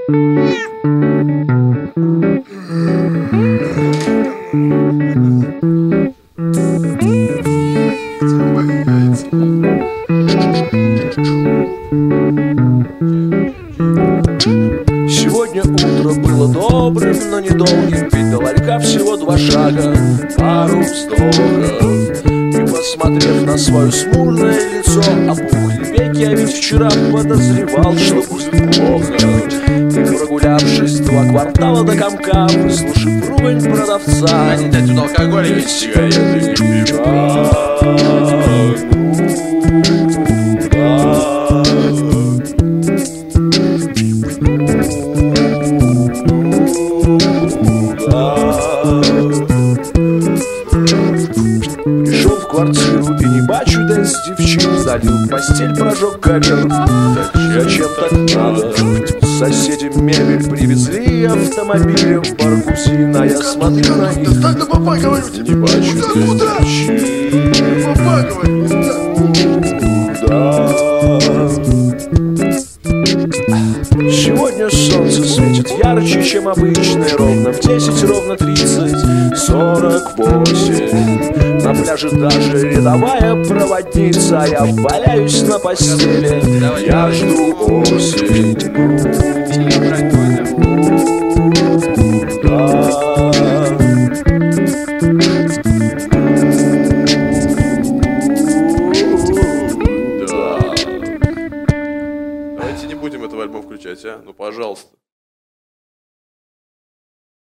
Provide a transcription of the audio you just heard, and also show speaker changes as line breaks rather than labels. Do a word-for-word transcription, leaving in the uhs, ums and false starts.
Сегодня утро было добрым, но недолгим, ведь до ларька всего два шага, пару вздохов. И, посмотрев на свое смурное лицо, опухли веки, а ведь вчера подозревал, что будет плохо. И, прогулявшись два квартала до комка, выслушав ругань продавца,
они дать туда алкоголь и
сигареты и пивка. Пришел в квартиру и не бачу десь девчин, залил в постель, прожег ковер. Зачем так надо? Соседи мебель привезли автомобилем в Баргузин, а я смотрю на них, не бачу десь девчин. Да. Сегодня солнце светит ярче, чем обычно, и ровно в десять, ровно тридцать, сорок восемь. На пляже даже рядовая проводница, а я валяюсь на постели, я жду осень. Да.